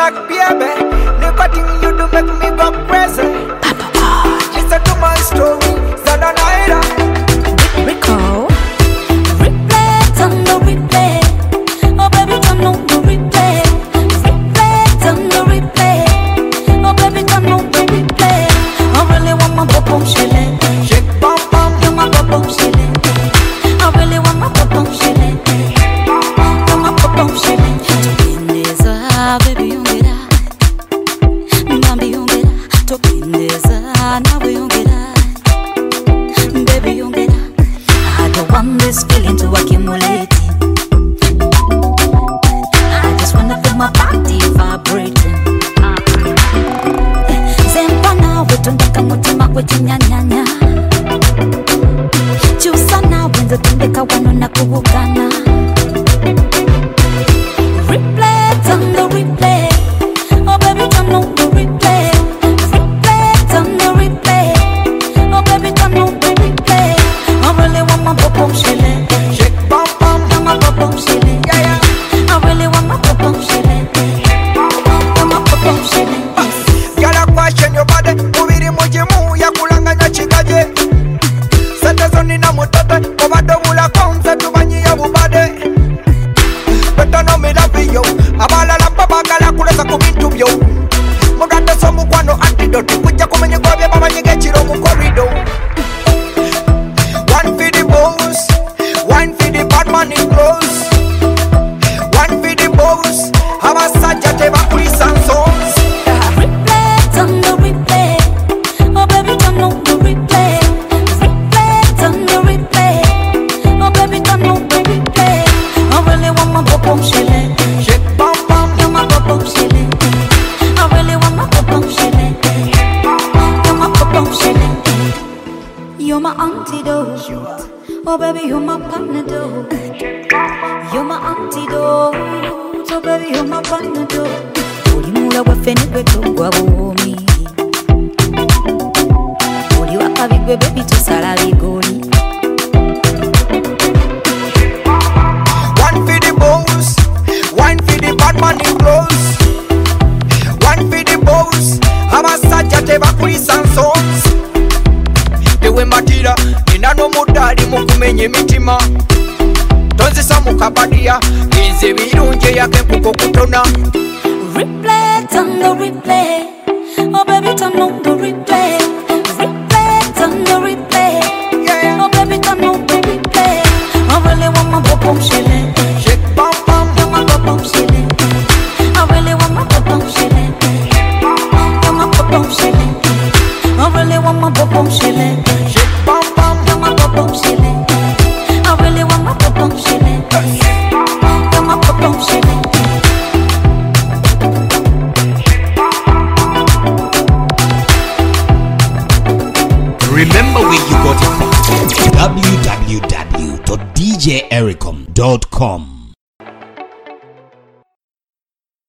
like baby. Never think you do make me go crazy. Listen to my story, Zananaira. Recall. Replay, turn the replay. Oh baby, turn on the replay. Replay, turn the replay. Oh baby, turn on the replay. I really want my bum shilling. Shake bum bum, You're my bum shilling. I really want my bum shilling. You're my bum shilling. Tupendeza, baby, ongera. Nambi ongera. Tupendeza, nawe ongera. Baby, ongera. I don't want this feeling to accumulate. I just wanna feel my body vibrating. Zempa nawe tundaka mutima kwechinyanyanya. Chusa nawe nzotendeka wano na kubugana. Replay, turn the replay. Oh baby, turn on the replay. Replay, turn the replay. Oh baby, turn on the replay. I really want my bum shilling. shake bum bum, You're my bum shilling. yeah yeah. I really want my bum shilling. You're my bum shilling. Girl, I question your body. Mubiri mujimu ya kulanganya chikaje. Sete zoni na mutote, kovado mula konse tubanyi ya bubade. Beto no me love you. Abala la babagala kulesa kubintu byo. Mugate so mukwano antidote. Kuja kumenye gobye baba nyige chiro mu corridor. One for the boss, one for the bad man in clothes. One for the boss, abasaja teba kulisa songs. Replay, turn the replay. Oh baby, turn on the replay. Replay, turn the replay. Oh baby, turn on the replay. I really want my bum shilling. Shake bum bum, You're my bum shilling. I really want my bum shilling. You're my bum shilling. You're my antidote. Oh baby, you're my panadol. You're my antidote. Oh baby, you're my panadol. Ulimula wafene gwetogwa buomi. Uli wakabigwe baby tusala ligoli. one for the boss, one for the bad man in clothes. One for the boss, abasaja teba kulisa songs. Ewe matira, inano mudali mukumenye mitima. Tonzisa mukabadia, inze birunje yake mpuko kutona. Replay, turn the replay. Oh baby, turn on the replay. Replay, turn the replay. Yeah, Oh baby, turn on the replay. I really want my bum shilling. shake bum bum, You're my bum shilling. I really want my bum shilling. You're my bum shilling. I really want my bum shilling. shake bum bum. You're my bum shilling. I really want my bum shilling. You're my bum shilling. Remember where you got it from. www.djericom.com